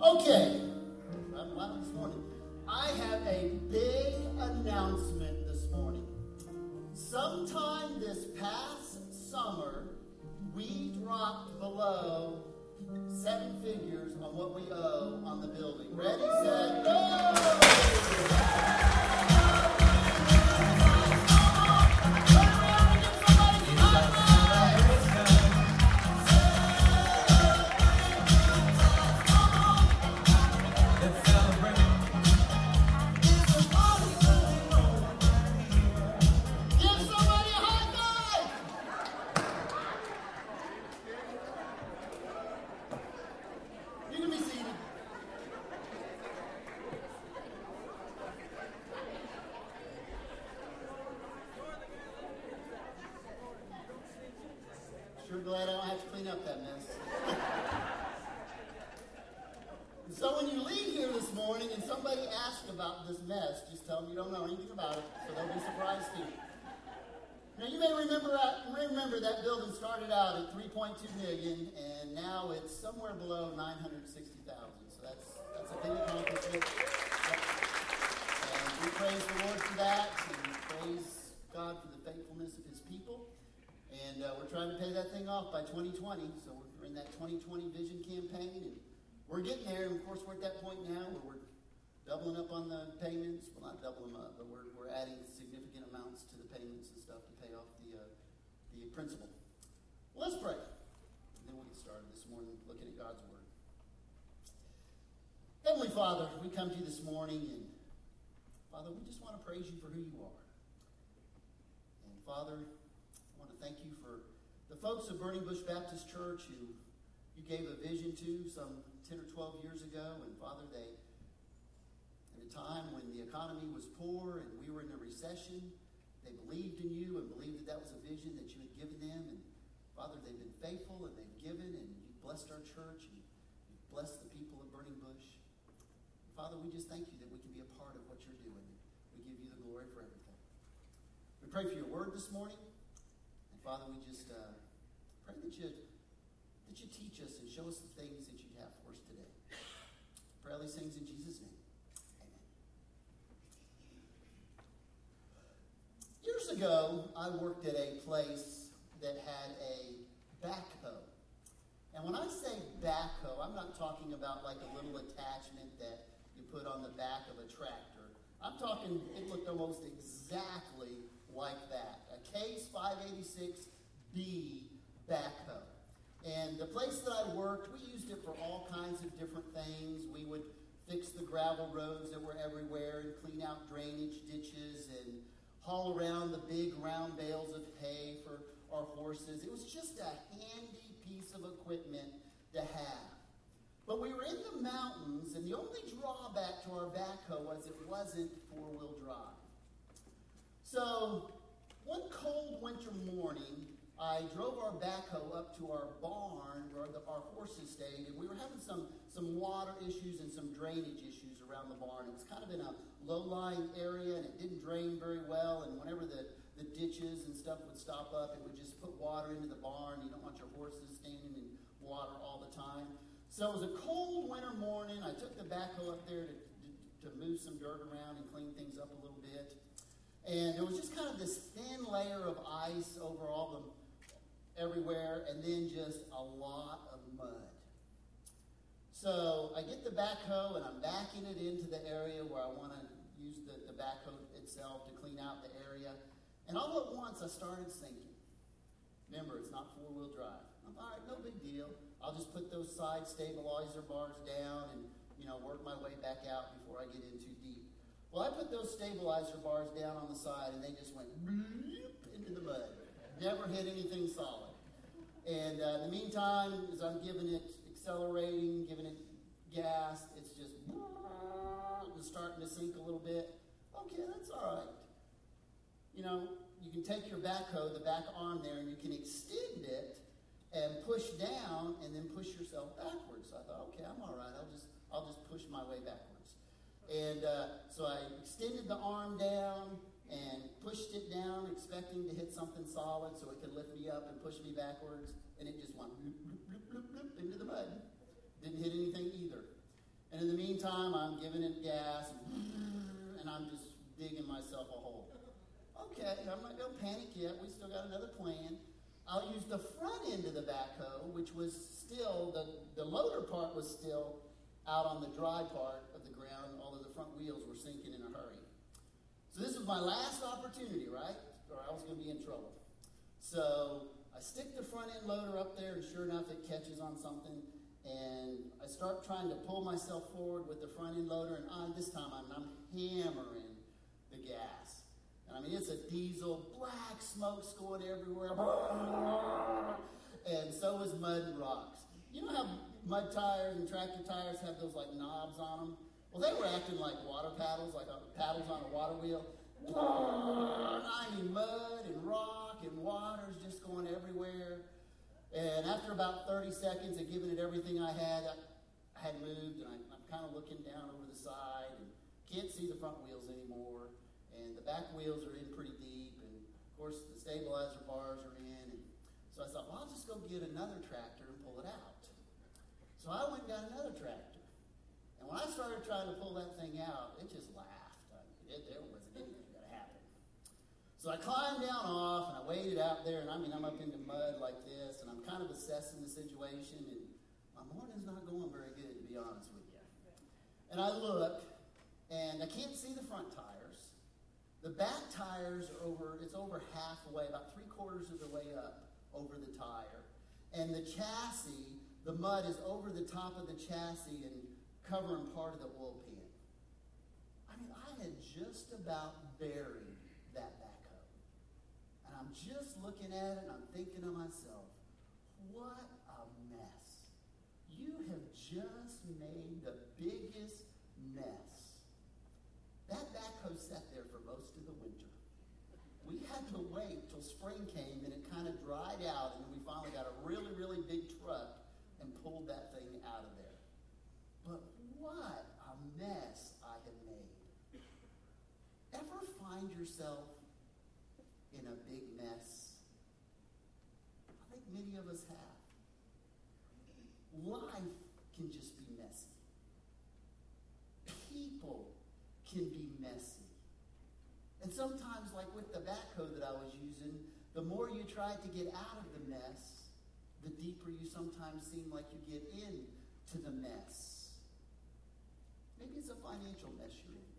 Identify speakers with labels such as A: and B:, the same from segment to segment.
A: Okay, I'm loud this morning. I have a big announcement this morning. Sometime this past summer, we dropped below 7 figures on what we owe on the building. Ready, set, go! Sure glad I don't have to clean up that mess. So when you leave here this morning and somebody asks about this mess, just tell them you don't know anything about it, so they'll be surprised too. Now you may remember that building started out at $3.2 million, and now it's somewhere below $960,000. So that's a big accomplishment. And we praise the Lord for that, and praise God for the faithfulness of His people. And we're trying to pay that thing off by 2020. So we're in that 2020 vision campaign, and we're getting there. And of course, we're at that point now where we're doubling up on the payments. Well, not doubling them up, but we're adding significant amounts to the payments and stuff to pay off the principal. Well, let's pray. And then we'll get started this morning looking at God's Word. Heavenly Father, we come to you this morning, and Father, we just want to praise you for who you are. And Father, I want to thank you for the folks of Burning Bush Baptist Church who you gave a vision to some 10 or 12 years ago. And Father, they, at a time when the economy was poor and we were in a recession, they believed in you and believed that was a vision that you had given them. And Father, they've been faithful and they've given, and you've blessed our church and you've blessed the people of Burning Bush. Father, we just thank you that we can be a part of what you're doing. We give you the glory for everything. We pray for your word this morning. Father, we just pray that you teach us and show us the things that you'd have for us today. Pray all these things in Jesus' name. Amen. Years ago, I worked at a place that had a backhoe. And when I say backhoe, I'm not talking about like a little attachment that you put on the back of a tractor. I'm talking, it looked almost exactly like that. A Case 586B backhoe. And the place that I worked, we used it for all kinds of different things. We would fix the gravel roads that were everywhere and clean out drainage ditches and haul around the big round bales of hay for our horses. It was just a handy piece of equipment to have. But we were in the mountains, and the only drawback to our backhoe was it wasn't four-wheel drive. So one cold winter morning, I drove our backhoe up to our barn where our horses stayed, and we were having some water issues and some drainage issues around the barn. It was kind of in a low-lying area, and it didn't drain very well, and whenever the ditches and stuff would stop up, it would just put water into the barn. You don't want your horses standing in water all the time. So it was a cold winter morning. I took the backhoe up there to move some dirt around and clean things up a little bit. And there was just kind of this thin layer of ice over all the everywhere, and then just a lot of mud. So I get the backhoe, and I'm backing it into the area where I want to use the backhoe itself to clean out the area. And all at once, I started sinking. Remember, it's not four-wheel drive. I'm all right, no big deal. I'll just put those side stabilizer bars down and, work my way back out before I get in too deep. Well, I put those stabilizer bars down on the side, and they just went into the mud. Never hit anything solid. And in the meantime, as I'm giving it accelerating, giving it gas, it's just starting to sink a little bit. Okay, that's all right. You can take your backhoe, the back arm there, and you can extend it and push down and then push yourself backwards. So I thought, okay, I'm all right. I'll just push my way backwards. And so I extended the arm down and pushed it down, expecting to hit something solid so it could lift me up and push me backwards. And it just went bloop, bloop, bloop, bloop, bloop into the mud. Didn't hit anything either. And in the meantime, I'm giving it gas, and I'm just digging myself a hole. Okay, I'm not going to panic yet. We still got another plan. I'll use the front end of the backhoe, which was still, the loader part was still out on the dry part of the ground, although the front wheels were sinking in a hurry. So this was my last opportunity, right? Or I was going to be in trouble. So I stick the front end loader up there, and sure enough, it catches on something. And I start trying to pull myself forward with the front end loader, and this time I'm hammering the gas. And I mean, it's a diesel, black smoke's going everywhere. And so is mud and rocks. You know how mud tires and tractor tires have those like knobs on them? Well, they were acting like water paddles, like paddles on a water wheel. I mean, mud and rock and water's just going everywhere. And after about 30 seconds of giving it everything I had moved, and I'm kind of looking down over the side and can't see the front wheels anymore. And the back wheels are in pretty deep, and of course the stabilizer bars are in. And so I thought, well, I'll just go get another tractor and pull it out. So I went and got another tractor. And when I started trying to pull that thing out, it just laughed. There wasn't anything going to happen. So I climbed down off, and I waded out there, and I mean, I'm up into mud like this, and I'm kind of assessing the situation, and my morning's not going very good, to be honest with you. And I look, and I can't see the front tires. The back tires are over halfway, about 3/4 of the way up over the tire. And the chassis, the mud is over the top of the chassis and covering part of the oil pan. I mean, I had just about buried that backhoe. And I'm just looking at it, and I'm thinking to myself, what a mess. You have just made the biggest mess. That backhoe sat there for most of the winter. We had to wait till spring came, and it kind of dried out, and then we finally got a really, really big truck and pulled that thing out of there. But what a mess I had made. Ever find yourself in a big mess? I think many of us have. Life can just be messy. People can be messy. And sometimes, like with the backhoe that I was using, the more you try to get out of the mess, the deeper you sometimes seem like you get into the mess. Maybe it's a financial mess you're in.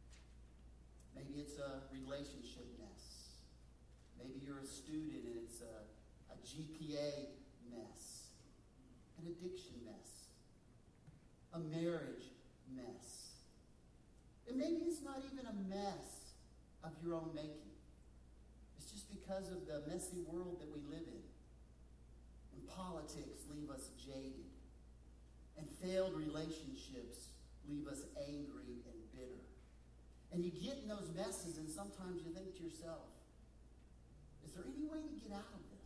A: Maybe it's a relationship mess. Maybe you're a student and it's a GPA mess, an addiction mess, a marriage mess. And maybe it's not even a mess of your own making. It's just because of the messy world that we live in. And politics leave us jaded. And failed relationships leave us angry and bitter. And you get in those messes, and sometimes you think to yourself, is there any way to get out of this?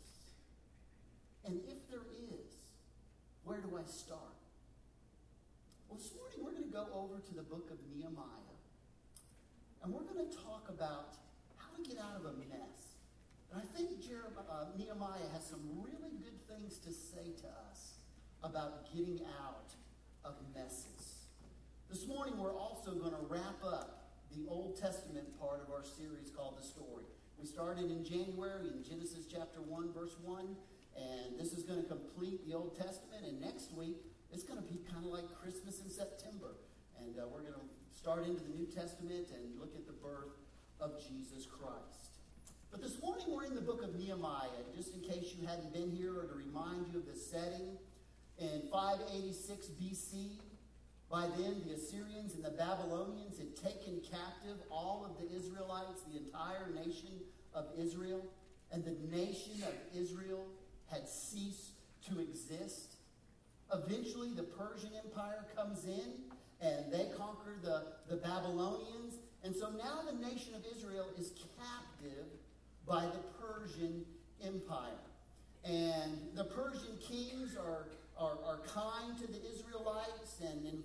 A: And if there is, where do I start? Well, this morning we're going to go over to the book of Nehemiah. And we're going to talk about how to get out of a mess. And I think Nehemiah has some really good things to say to us about getting out of messes. This morning we're also going to wrap up the Old Testament part of our series called The Story. We started in January in Genesis chapter 1, verse 1. And this is going to complete the Old Testament. And next week, it's going to be kind of like Christmas in September. And we're going to start into the New Testament and look at the birth of Jesus Christ. But this morning we're in the book of Nehemiah. Just in case you hadn't been here, or to remind you of the setting, in 586 BC, by then the Assyrians and the Babylonians had taken captive all of the Israelites, the entire nation of Israel. And the nation of Israel had ceased to exist. Eventually the Persian Empire comes in, and they conquer the Babylonians. And so now the nation of Israel is captive by the Persian Empire. And the Persian kings are kind to the Israelites. And in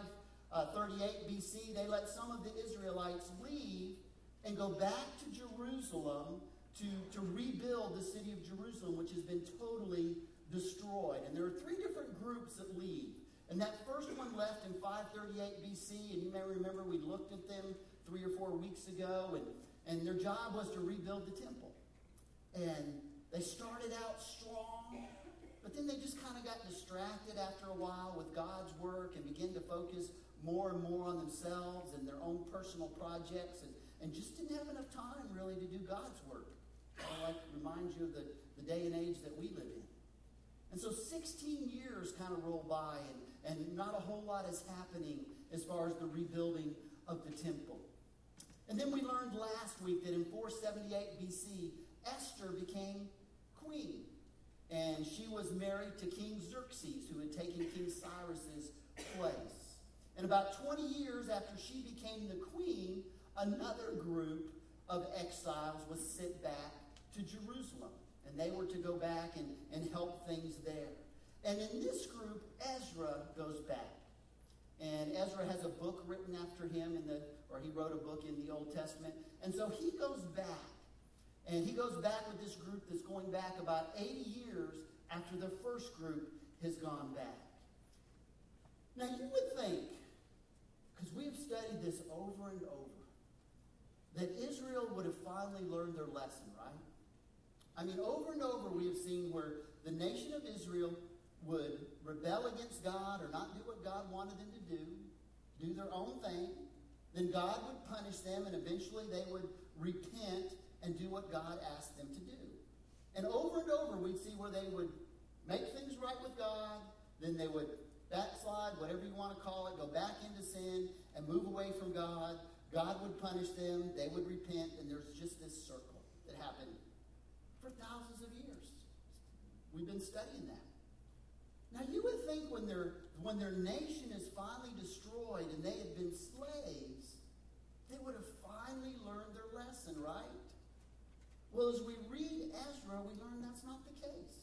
A: 538 BC, they let some of the Israelites leave and go back to Jerusalem to rebuild the city of Jerusalem, which has been totally destroyed. And there are three different groups that leave. And that first one left in 538 BC, and you may remember we looked at them 3 or 4 weeks ago, and their job was to rebuild the temple. And they started out strong, but then they just kind of got distracted after a while with God's work and began to focus more and more on themselves and their own personal projects, and just didn't have enough time really to do God's work. Like reminds you of the day and age that we live in. And so 16 years kind of roll by, and not a whole lot is happening as far as the rebuilding of the temple. And then we learned last week that in 478 BC, Esther became queen. And she was married to King Xerxes, who had taken King Cyrus's place. And about 20 years after she became the queen, another group of exiles was sent back to Jerusalem. And they were to go back and help things there. And in this group, Ezra goes back. And Ezra has a book written after him, or he wrote a book in the Old Testament. And so he goes back. And he goes back with this group that's going back about 80 years after the first group has gone back. Now you would think, because we have studied this over and over, that Israel would have finally learned their lesson, right? I mean, over and over we have seen where the nation of Israel would rebel against God or not do what God wanted them to do their own thing. Then God would punish them, and eventually they would repent and do what God asked them to do. And over we'd see where they would make things right with God, then they would backslide, whatever you want to call it, go back into sin and move away from God. God would punish them, they would repent, and there's just this circle that happened for thousands of years. We've been studying that. Now you would think when their nation is finally destroyed and they had been slaves, they would have finally learned their lesson, right? Well, as we read Ezra, we learn that's not the case.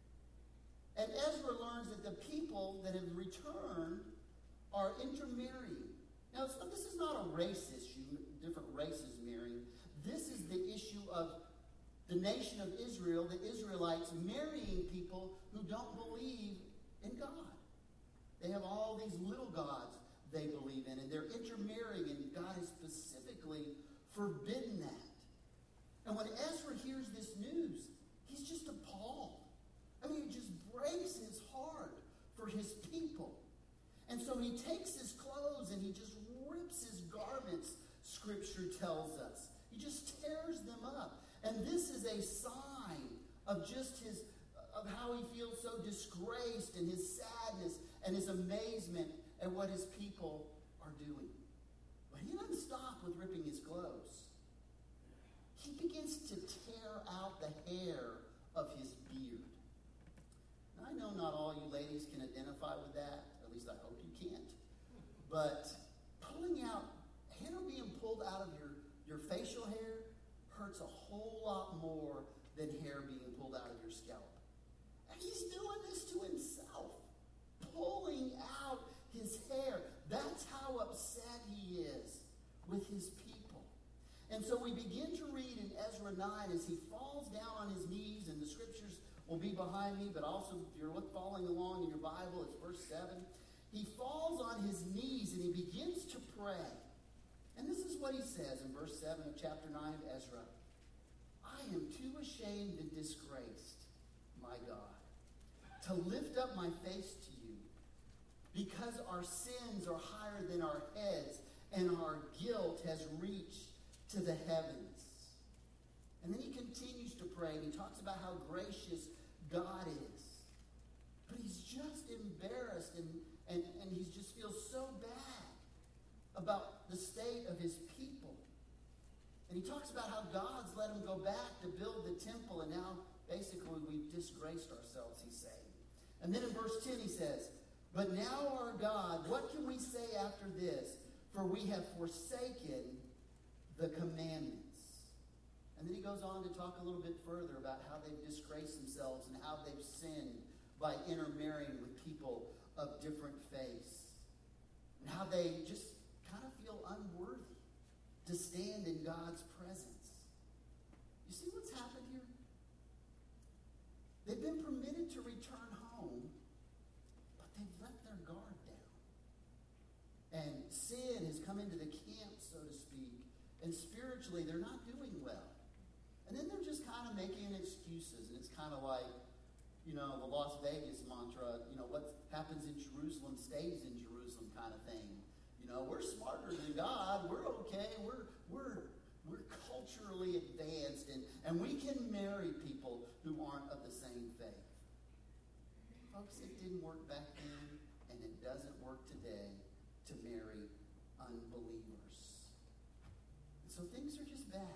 A: And Ezra learns that the people that have returned are intermarrying. Now, this is not a race issue, different races marrying. This is the issue of the nation of Israel, the Israelites, marrying people who don't believe in God. They have all these little gods they believe in, and they're intermarrying, and God has specifically forbidden that. And when Ezra hears this news, he's just appalled. I mean, it just breaks his heart for his people. And so he takes his clothes and he just rips his garments, Scripture tells us. He just tears them up. And this is a sign of just of how he feels so disgraced, and his sadness and his amazement at what his people are doing. But he doesn't stop with ripping his clothes. He begins to tear out the hair of his beard. Now, I know not all you ladies can identify with that. At least I hope you can't. But pulling out, hair being pulled out of your facial hair hurts a whole lot more than hair being pulled out of your scalp. And he's doing this to himself, pulling out his hair. That's how upset he is with his people. And so we begin to read in Ezra 9 as he falls down on his knees, and the scriptures will be behind me, but also if you're following along in your Bible, it's verse 7. He falls on his knees and he begins to pray. And this is what he says in verse 7 of chapter 9 of Ezra. I am too ashamed and disgraced, my God, to lift up my face to you, because our sins are higher than our heads, and our guilt has reached to the heavens. And then he continues to pray, and he talks about how gracious God is. But he's just embarrassed, and he just feels so bad about the state of his people. And he talks about how God's let him go back to build the temple, and now basically we've disgraced ourselves, he's saying. And then in verse 10 he says, but now our God, what can we say after this? For we have forsaken the commandments. And then he goes on to talk a little bit further about how they've disgraced themselves and how they've sinned by intermarrying with people of different faiths. And how they just kind of feel unworthy to stand in God's presence. You see what's happened here? They've been permitted to return home, but they've left their garments. come into the camp, so to speak, and spiritually they're not doing well. And then they're just kind of making excuses, and it's kind of like, the Las Vegas mantra, what happens in Jerusalem stays in Jerusalem kind of thing. We're smarter than God. We're okay. We're culturally advanced, and we can marry people who aren't of the same faith. Folks, it didn't work back then, and it doesn't work today to marry unbelievers. And so things are just bad.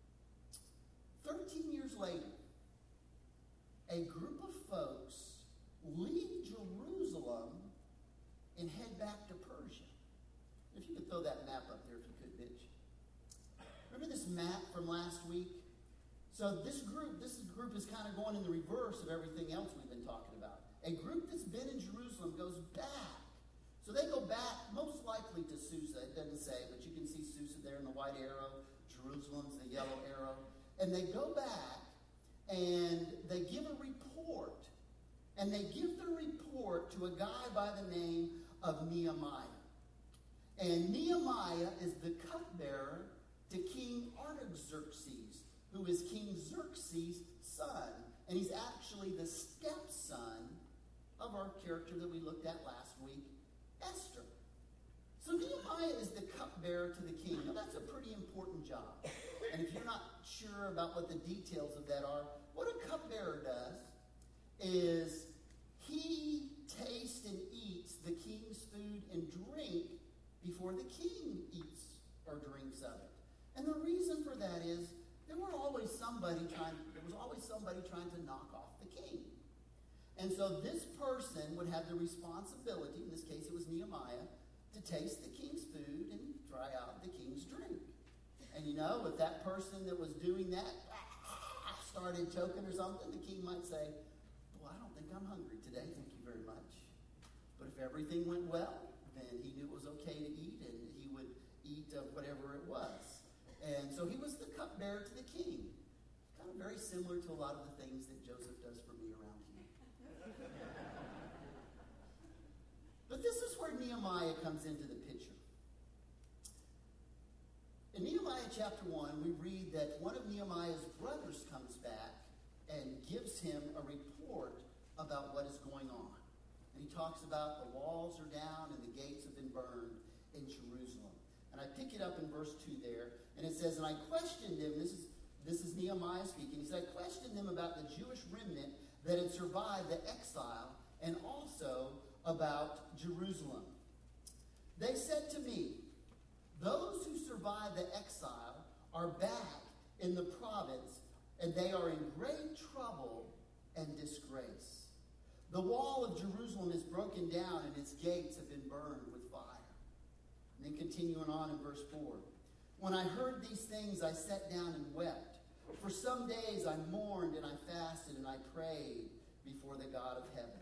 A: 13 years later, a group of folks leave Jerusalem and head back to Persia. If you could throw that map up there, if you could, Mitch. Remember this map from last week? So this group is kind of going in the reverse of everything else we've been talking about. A group that's been in Jerusalem goes back. So they go back most likely to Susa. It doesn't say, but you can see Susa there in the white arrow. Jerusalem's the yellow arrow. And they go back and they give a report. And they give the report to a guy by the name of Nehemiah. And Nehemiah is the cupbearer to King Artaxerxes, who is King Xerxes' son. And he's actually the stepson of our character that we looked at last week, Esther. So Nehemiah is the cupbearer to the king. Now that's a pretty important job. And if you're not sure about what the details of that are, what a cupbearer does is he tastes and eats the king's food and drink before the king eats or drinks of it. And the reason for that is there was always somebody trying to knock off the king. And so this person would have the responsibility, in this case it was Nehemiah, to taste the king's food and try out the king's drink. And if that person that was doing that started choking or something, the king might say, well, I don't think I'm hungry today, thank you very much. But if everything went well, then he knew it was okay to eat, and he would eat whatever it was. And so he was the cupbearer to the king. Kind of very similar to a lot of the things that Joseph does for me around here. But this is where Nehemiah comes into the picture. In Nehemiah chapter 1, we read that one of Nehemiah's brothers comes back and gives him a report about what is going on. And he talks about the walls are down and the gates have been burned in Jerusalem. And I pick it up in verse 2 there, and it says, and I questioned them, this is Nehemiah speaking, he said, I questioned them about the Jewish remnant that had survived the exile and also about Jerusalem. They said to me, those who survived the exile are back in the province, and they are in great trouble and disgrace. The wall of Jerusalem is broken down, and its gates have been burned with fire. And then continuing on in verse 4. When I heard these things, I sat down and wept. For some days I mourned and I fasted and I prayed before the God of heaven.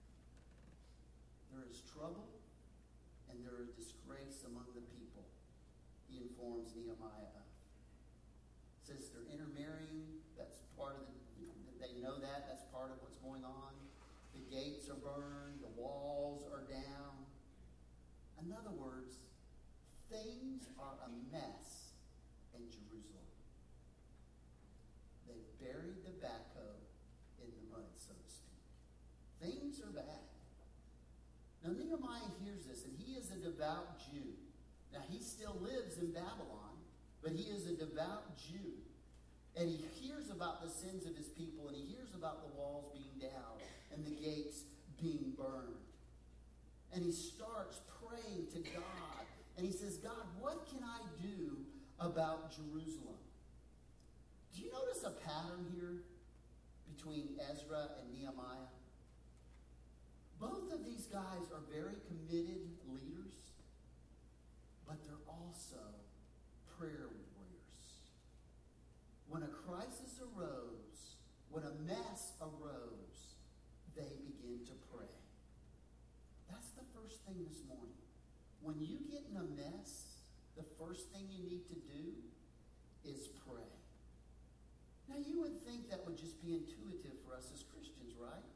A: There is trouble and there is disgrace among the people, he informs Nehemiah of. Says they're intermarrying. That's part of they know that's part of what's going on. The gates are burned. The walls are down. In other words, things are a mess in Jerusalem. They've buried the backhoe in the mud, so to speak. Things are bad. Now Nehemiah hears this, and he is a devout Jew. Now he still lives in Babylon, but he is a devout Jew. And he hears about the sins of his people, and he hears about the walls being down and the gates being burned. And he starts praying to God. And he says, God, what can I do about Jerusalem? Do you notice a pattern here between Ezra and Nehemiah? Both of these guys are very committed leaders, but they're also prayer warriors. When a crisis arose, when a mess arose, they begin to pray. That's the first thing this morning. When you get in a mess, the first thing you need to do is pray. Now, you would think that would just be intuitive for us as Christians, right?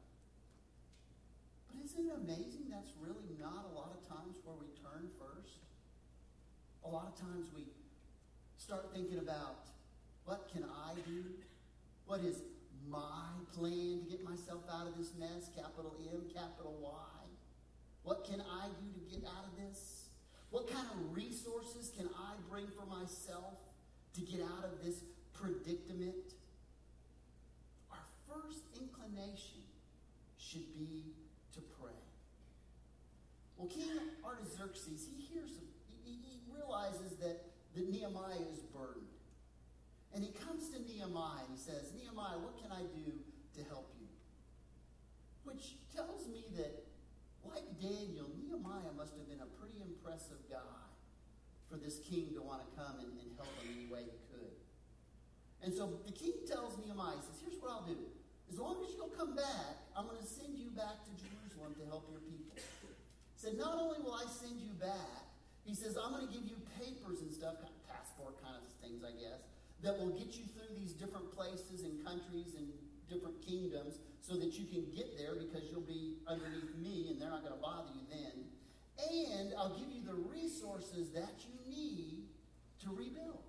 A: But isn't it amazing that's really not a lot of times where we turn first? A lot of times we start thinking about, what can I do? What is my plan to get myself out of this mess? Capital M, capital Y. What can I do to get out of this? What kind of resources can I bring for myself to get out of this predicament? Our first inclination should be to pray. Well, King Artaxerxes, he realizes that Nehemiah is burdened. And he comes to Nehemiah and he says, Nehemiah, what can I do to help you? Which tells me that, like Daniel, Nehemiah must have been a pretty impressive guy for this king to want to come and help him any way he could. And so the king tells Nehemiah, he says, here's what I'll do. As long as you'll come back, I'm going to send you back to Jerusalem to help your people. He said, not only will I send you back, he says, I'm going to give you papers and stuff, kind of passport kind of things, I guess, that will get you through these different places and countries and different kingdoms so that you can get there because you'll be underneath me and they're not going to bother you then. And I'll give you the resources that you need to rebuild.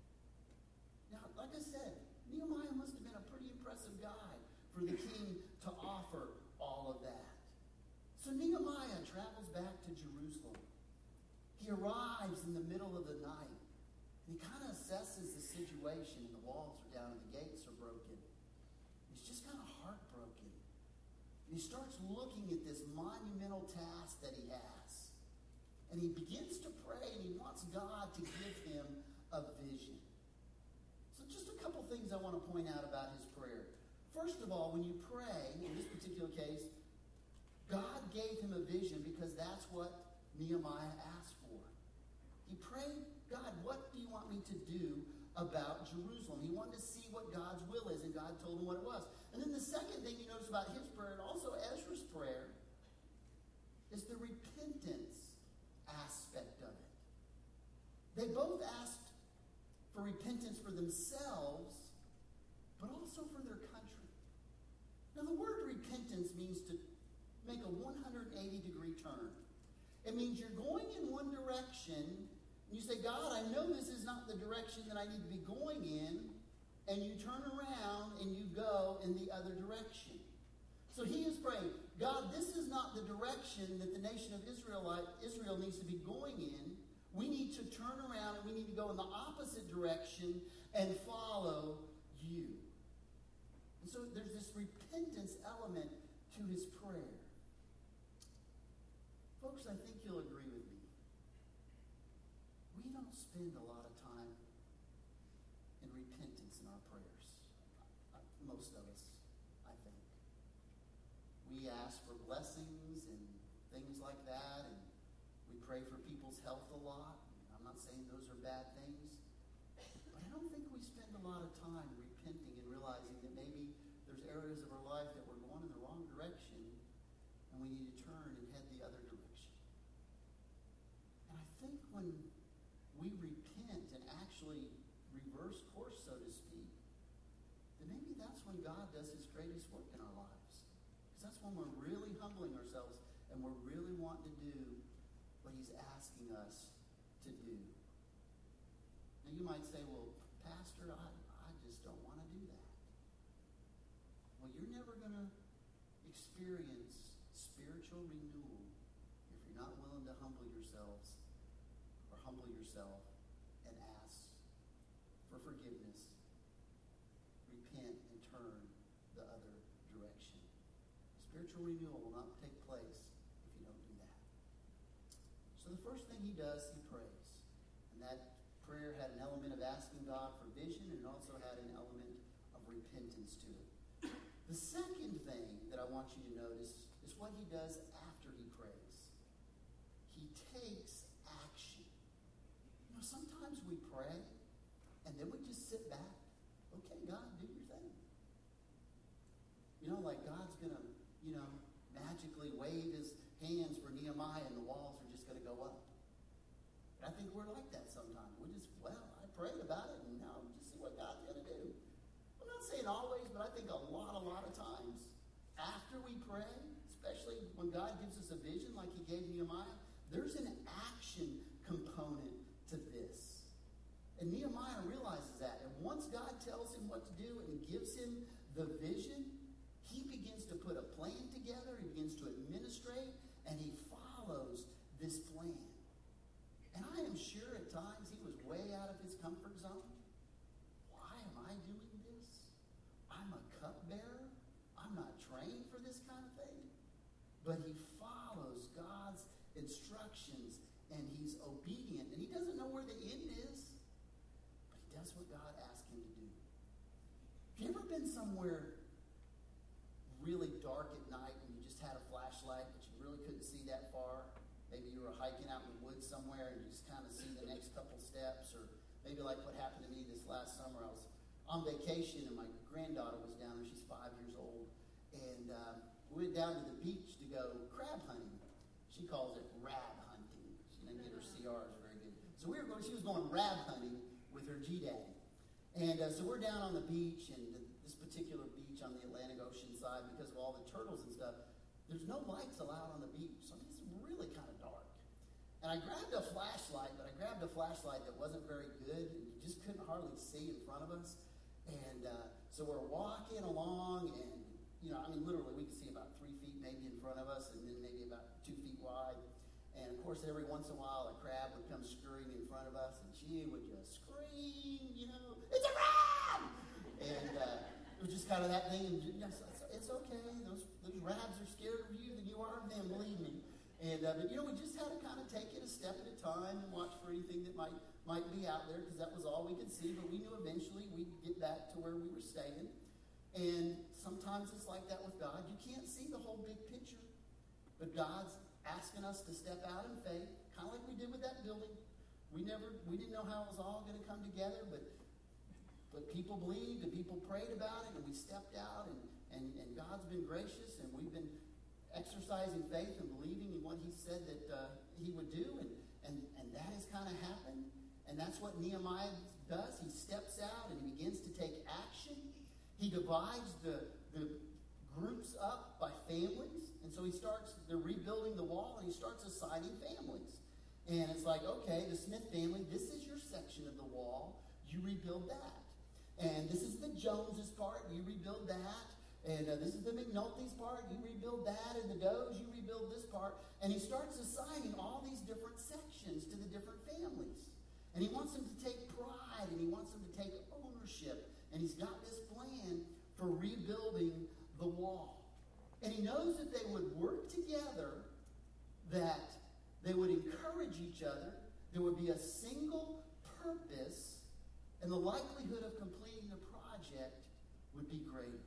A: Now, like I said, Nehemiah must have been a pretty impressive guy for the king to offer all of that. So Nehemiah travels back to Jerusalem. He arrives in the middle of the night. And he kind of assesses the situation. And the walls are down and the gates are broken. He's just kind of heartbroken. And he starts looking at this monumental task that he has. And he begins to pray and he wants God to give him a vision. So just a couple things I want to point out about his prayer. First of all, when you pray, in this particular case, God gave him a vision because that's what Nehemiah asked for. He prayed, God, what do you want me to do about Jerusalem? He wanted to see what God's will is, and God told him what it was. And then the second thing you notice about his prayer, and also Ezra's prayer, is the repentance aspect of it. They both asked for repentance for themselves, but also for their country. Now, the word repentance means to make a 180-degree turn. It means you're going in one direction, and you say, God, I know this is not the direction that I need to be going in, and you turn around and you go in the other direction. So he is praying, God, this is not the direction that the nation of Israel needs to be going in. We need to turn around and we need to go in the opposite direction and follow you. And so there's this repentance element to his prayer. Folks, I think you'll agree with me. We don't spend a lot of time in repentance in our prayers. Most of us, I think. We ask for blessings and things like that, and we pray for people's health a lot. I'm not saying those are bad things, but I don't think we spend a lot of time repenting and realizing that maybe there's areas of our life that we're going in the wrong direction, and we need to turn and head the other direction. And I think when we repent and actually reverse course, so to speak, then maybe that's when God does his greatest work in our lives. Because that's when we're really humbling ourselves and we're really wanting to do what he's asking us to do. Now you might say, well, Pastor, I just don't want to do that. Well, you're never going to experience spiritual renewal if you're not willing to humble yourself and ask for forgiveness, repent, and turn the other direction. Spiritual renewal will not take place if you don't do that. So the first thing he does, he prays. And that prayer had an element of asking God for vision, and it also had an element of repentance to it. The second thing that I want you to notice is what he does after he prays. He takes action. You know, sometimes we pray, and then we just sit back. Okay, God, do your thing. You know, like God's going to, magically wave his hands for Nehemiah, and the walls are just going to go up. And I think we're like that sometimes. I prayed about it, and now just see what God's going to do. I'm not saying always, but I think a lot of times, after we pray, especially when God gives us a vision like he gave Nehemiah, there's an action component to And Nehemiah realizes that. And once God tells him what to do and gives him the vision, he begins to put a plan together, he begins to administrate, and he follows this plan. And I am sure at times he was way out of his comfort zone. Why am I doing this? I'm a cupbearer. I'm not trained for this kind of thing. But he follows God's instructions, and he's obedient. And he doesn't know where the end is, but he does what God asked him to do. Have you ever been somewhere really dark at night and you just had a flashlight, but you really couldn't see that far? Maybe you were hiking out in the woods somewhere and you just kind of see the next couple steps. Or maybe like what happened to me this last summer. I was on vacation and my granddaughter was down there. She's 5 years old. And we went down to the beach to go crab hunting. She calls it rab hunting. She didn't get her CRs very good. So she was going rab hunting with her G-Daddy. And so we're down on the beach, and this particular beach on the Atlantic Ocean side, because of all the turtles and stuff, there's no lights allowed on the beach. So it's really kind of dark. And I grabbed a flashlight, but I grabbed a flashlight that wasn't very good, and you just couldn't hardly see in front of us. And so we're walking along, and, literally we could see about 3 feet maybe in front of us, and then maybe about 2 feet wide. And, of course, every once in a while, a crab would come scurrying in front of us, and she would just scream, it's a crab! And it was just kind of that thing, and it's okay. Those crabs are scared of you than you are of them, believe me. And but we just had to kind of take it a step at a time and watch for anything that might be out there, because that was all we could see. But we knew eventually we'd get back to where we were staying. And sometimes it's like that with God. You can't see the whole big picture, but God's asking us to step out in faith, kind of like we did with that building. We didn't know how it was all going to come together, but people believed and people prayed about it, and we stepped out, and God's been gracious, and we've been exercising faith and believing in what he said that he would do, and that has kind of happened. And that's what Nehemiah does. He steps out and he begins to take action. He divides the groups up by families, and so they're rebuilding the wall, and he starts assigning families. And it's like, okay, the Smith family, this is your section of the wall, you rebuild that. And this is the Joneses part, you rebuild that. And this is the McNulty's part, you rebuild that. And the Does, you rebuild this part. And he starts assigning all these different sections to the different families. And he wants them to take pride, and he wants them to take ownership. And he's got this plan for rebuilding the wall. And he knows that they would work together, that they would encourage each other, there would be a single purpose, and the likelihood of completing the project would be greater.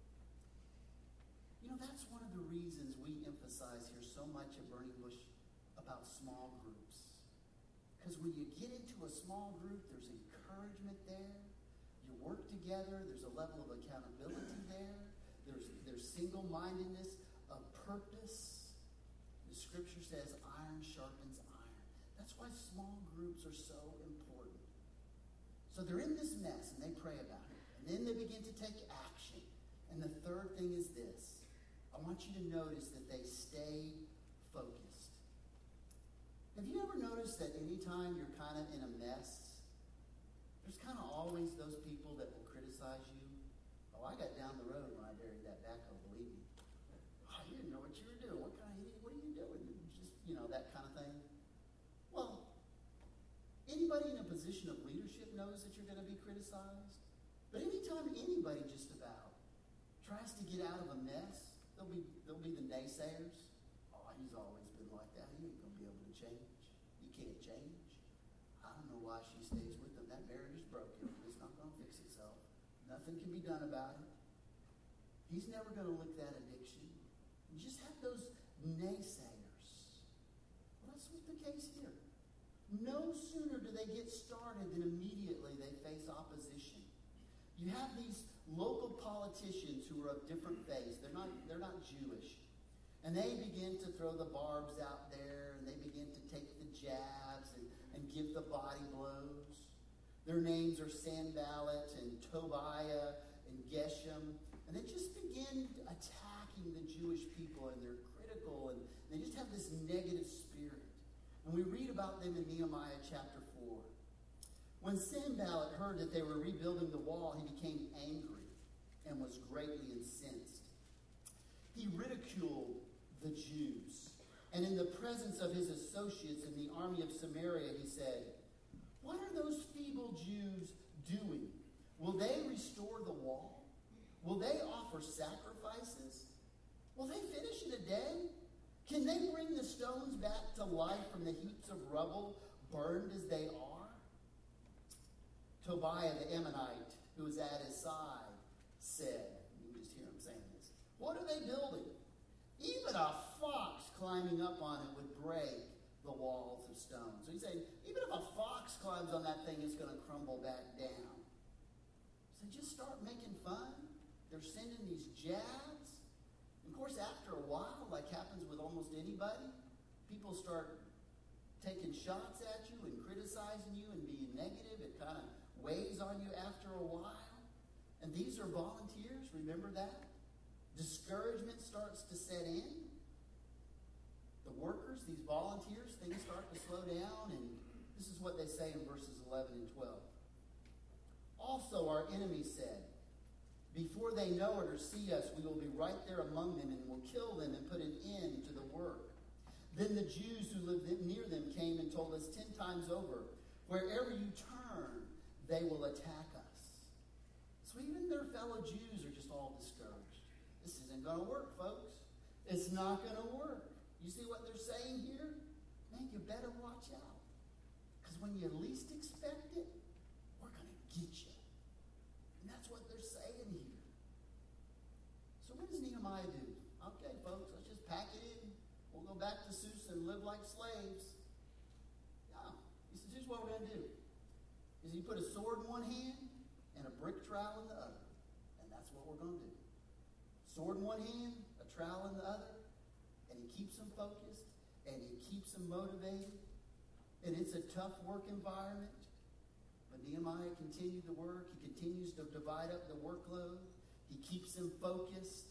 A: That's one of the reasons we emphasize here so much at Burning Bush about small groups. Because when you get into a small group, there's encouragement there. You work together. There's a level of accountability there. There's single-mindedness of purpose. The scripture says iron sharpens iron. That's why small groups are so important. So they're in this mess, and they pray about it. And then they begin to take action. And the third thing is this. I want you to notice that they stay focused. Have you ever noticed that anytime you're kind of in a mess, there's kind of always those people that will criticize you? Oh, I got down the road when I buried that backhoe, believe me. Oh, you didn't know what you were doing. What kind of idiot? What are you doing? Just, that kind of thing. Well, anybody in a position of leadership knows that you're going to be criticized. But anytime anybody just about tries to get out of a mess, there'll be the naysayers. Oh, he's always been like that. He ain't going to be able to change. He can't change. I don't know why she stays with him. That marriage is broken. It's not going to fix itself. Nothing can be done about it. He's never going to lick that addiction. You just have those naysayers. Well, that's what's the case here. No sooner do they get started than immediately they face opposition. You have these local politicians who are of different faiths. They're not Jewish. And they begin to throw the barbs out there, and they begin to take the jabs and give the body blows. Their names are Sanballat and Tobiah and Geshem. And they just begin attacking the Jewish people, and they're critical, and they just have this negative spirit. And we read about them in Nehemiah chapter 4. When Sanballat heard that they were rebuilding the wall, he became angry and was greatly incensed. He ridiculed the Jews, and in the presence of his associates in the army of Samaria, he said, "What are those feeble Jews doing? Will they restore the wall? Will they offer sacrifices? Will they finish in a day? Can they bring the stones back to life from the heaps of rubble, burned as they are?" Tobiah the Ammonite, who was at his side, said, you can just hear him saying this, "What are they building? Even a fox climbing up on it would break the walls of stone." So he's saying, even if a fox climbs on that thing, it's going to crumble back down. So just start making fun. They're sending these jabs. Of course, after a while, like happens with almost anybody, people start taking shots at you and criticizing you and being negative. It kind of weighs on you after a while. And these are volunteers, remember that? Discouragement starts to set in. The workers, these volunteers, things start to slow down, and this is what they say in verses 11 and 12. "Also our enemies said, 'Before they know it or see us, we will be right there among them and will kill them and put an end to the work.' Then the Jews who lived near them came and told us 10 times over, 'Wherever you turn, they will attack us.'" So even their fellow Jews are just all discouraged. This isn't going to work, folks. It's not going to work. You see what they're saying here? Man, you better watch out. Because when you least expect it, we're going to get you. And that's what they're saying here. So what does Nehemiah do? Okay, folks, let's just pack it in. We'll go back to Susa and live like slaves. No. He says, here's what we're going to do. He put a sword in one hand and a brick trowel in the other. And that's what we're going to do. Sword in one hand, a trowel in the other. And he keeps them focused. And he keeps them motivated. And it's a tough work environment. But Nehemiah continued the work. He continues to divide up the workload. He keeps them focused.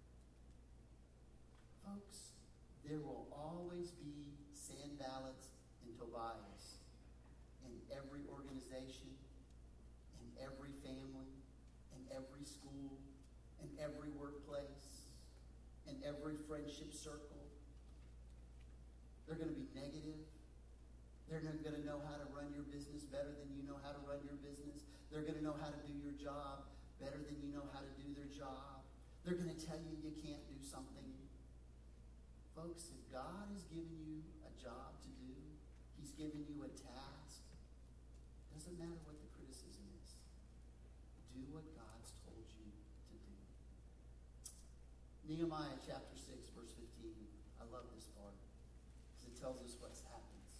A: Folks, there will always be Sanballats and Tobiahs in every organization, in every family, in every school, in every workplace, in every friendship circle. They're going to be negative. They're not going to know how to run your business better than you know how to run your business. They're going to know how to do your job better than you know how to do their job. They're going to tell you you can't do something. Folks, if God has given you a job to do, He's given you a task, doesn't matter what the criticism is. Do what God's told you to do. Nehemiah chapter 6, verse 15. I love this part because it tells us what happens.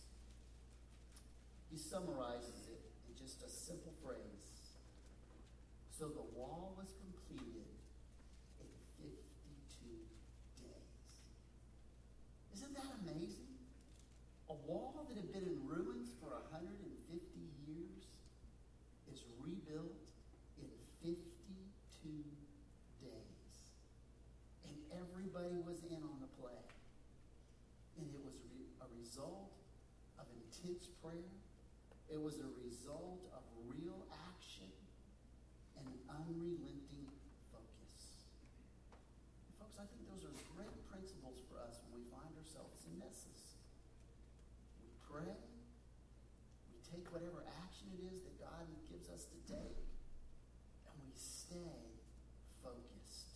A: He summarizes it in just a simple phrase. So the wall was completed in 52 days. Isn't that amazing? A wall that had been in ruins for 150 years is rebuilt in 52 days. And everybody was in on the play. And it was a result of intense prayer. It was a result of real action and an unrelenting focus. And folks, I think those are great principles for us when we find ourselves in messes. We pray. We take whatever action it is that God gives us to take. And we stay focused.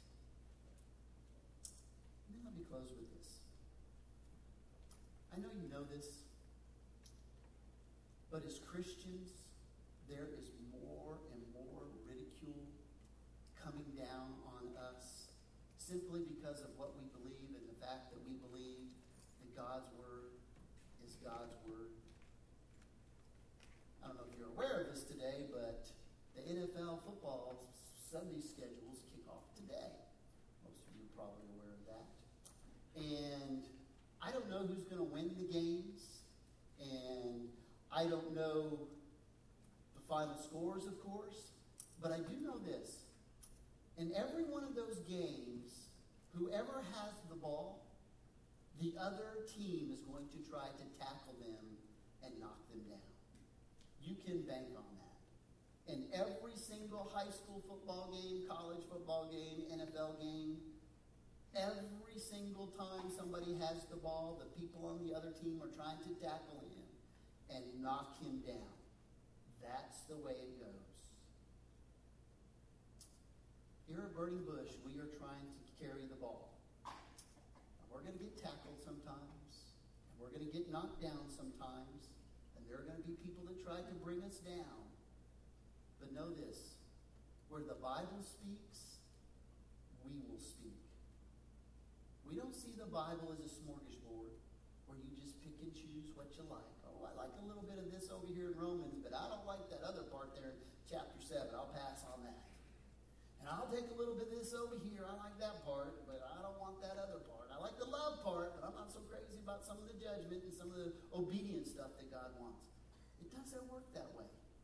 A: And then let me close with this. I know you know this. But as Christians, there is more and more ridicule coming down on us simply because of what we believe and the fact that we believe that God's Word is God's Word. I don't know if you're aware of this today, but the NFL football Sunday schedules kick off today. Most of you are probably aware of that. And I don't know who's going to win the games. And I don't know the final scores, of course, but I do know this. In every one of those games, whoever has the ball, the other team is going to try to tackle them and knock them down. you can bank on that. In every single high school football game, college football game, NFL game, every single time somebody has the ball, the people on the other team are trying to tackle him and knock him down. That's the way it goes. Here at Burning Bush, we are trying to carry the ball. We're going to get tackled sometimes. And we're going to get knocked down sometimes. And there are going to be people that try to bring us down. But know this, where the Bible speaks, we will speak. We don't see the Bible as a smorgasbord where you just pick and choose what you like. Oh, I like a little bit of this over here in Romans, but I don't like that other part there in chapter 7. I'll pass on that. And I'll take a little bit of this over here. I like that part, but I don't want that other part. I like the love part, but I'm not so crazy about some of the judgment and some of the obedience stuff that God wants. It doesn't work that way.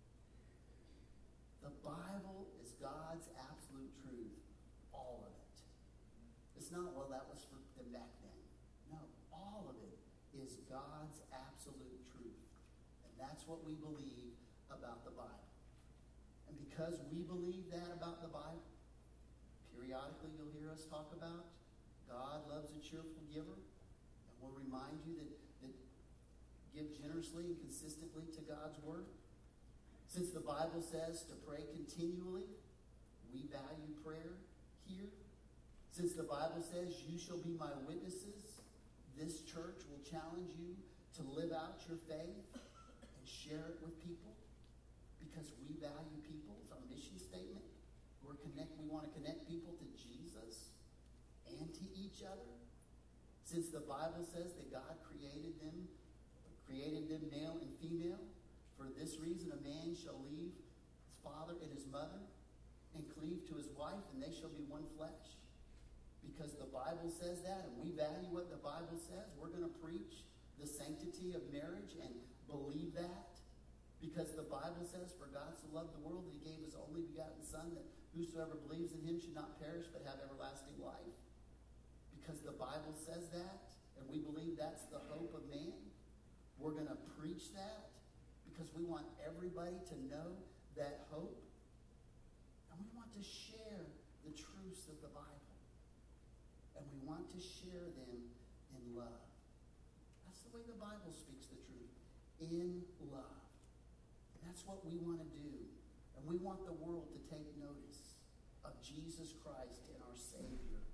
A: The Bible is God's absolute truth. All of it. It's not, well, that was for them back then. No, all of it is God's absolute truth. And that's what we believe about the Bible. And because we believe that about the Bible, periodically you'll hear us talk about God loves a cheerful giver. And we'll remind you that give generously and consistently to God's word. Since the Bible says to pray continually, we value prayer here. Since the Bible says you shall be my witnesses, this church will challenge you to live out your faith and share it with people because we value people. It's our mission statement. We want to connect people to Jesus and to each other. Since the Bible says that God created them male and female, for this reason, a man shall leave his father and his mother and cleave to his wife, and they shall be one flesh. Because the Bible says that, and we value what the Bible says, we're going to preach the sanctity of marriage and believe that. Because the Bible says, for God so loved the world that he gave his only begotten Son, that whosoever believes in him should not perish but have everlasting life. Because the Bible says that, and we believe that's the hope of man, we're going to preach that. Because we want everybody to know that hope. And we want to share the truths of the Bible. And we want to share them in love. That's the way the Bible speaks the truth. In love. That's what we want to do. And we want the world to take notice of Jesus Christ and our Savior